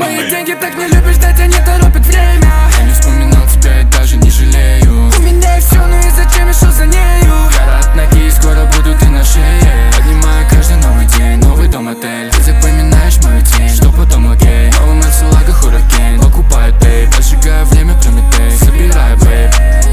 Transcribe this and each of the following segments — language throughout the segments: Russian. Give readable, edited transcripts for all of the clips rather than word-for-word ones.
Мои деньги так не любишь, ждать они торопят время. Я не вспоминал тебя и даже не жалею. У меня есть все, ну и зачем я шел за нею? Гора от ноги, скоро буду ты на шее. Поднимаю каждый новый день, новый дом, отель. Ты запоминаешь мою тень, что потом окей. Новый Мацелага, Hurricane, покупаю тейп. Поджигаю время, Прометей, собираю бейб.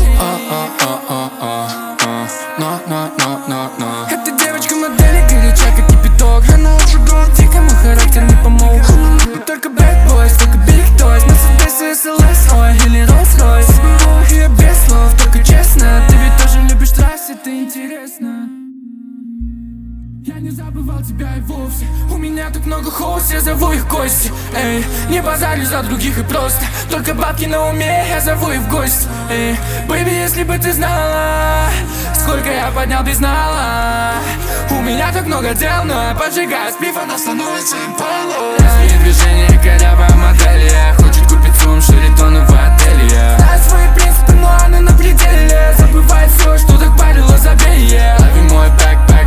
Но. Эта девочка модели горяча, как кипяток. Она ожигает дико, мой характер не помог. Мы только bad boys, только big toys. Mercedes, SLS, ой, или Rolls-Royce. Соберу ее без слов, только честно. Ты ведь тоже любишь трассы, это интересно. Я не забывал тебя и вовсе. У меня так много хоус, я зову их в гости. Эй, не базарю за других и просто. Только бабки на уме, я зову их в гости. Эй, бэйби, если бы ты знала, сколько я поднял без нала. У меня так много дел, но я поджигаю сплив, она становится импалой. И движение корявая модель, я хочет купить сум, шаритоны в отеле. Знает свои принципы, но она на пределе. Забывает все, что так парило, забей, yeah. Лови мой бэкпэк.